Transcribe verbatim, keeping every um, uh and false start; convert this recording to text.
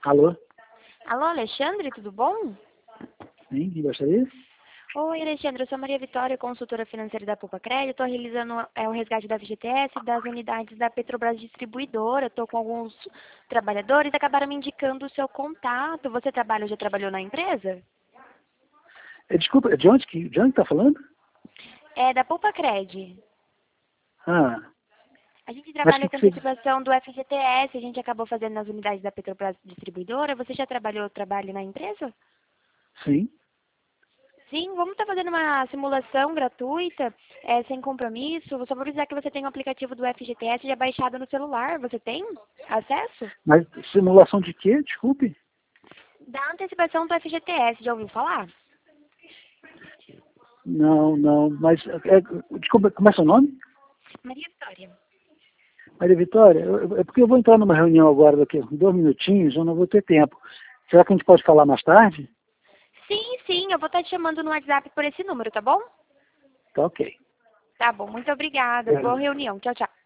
Alô? Alô, Alexandre, tudo bom? Sim, quem gostaria? Oi, Alexandre, eu sou Maria Vitória, consultora financeira da Poupa Crédito. Estou realizando é, o resgate da F G T S das unidades da Petrobras Distribuidora. Estou com alguns trabalhadores, acabaram me indicando o seu contato. Você trabalha ou já trabalhou na empresa? É, desculpa, de onde que de onde está falando? É da Poupa Crédito. Ah, A gente mas trabalha que com que você... antecipação do F G T S, a gente acabou fazendo nas unidades da Petrobras Distribuidora. Você já trabalhou ou trabalha na empresa? Sim. Sim, vamos estar fazendo uma simulação gratuita, é, sem compromisso. Só vou precisar que você tenha o aplicativo do F G T S já baixado no celular. Você tem acesso? Mas simulação de quê? Desculpe. Da antecipação do F G T S, já ouviu falar? Não, não, mas... É, desculpa, como é seu nome? Maria Vitória. Maria Vitória, eu- é porque eu vou entrar numa reunião agora daqui a dois minutinhos, eu não vou ter tempo. Será que a gente pode falar mais tarde? Sim, sim, eu vou estar te chamando no WhatsApp por esse número, tá bom? Tá ok. Tá bom, muito obrigada. Boa É. reunião. Tchau, tchau.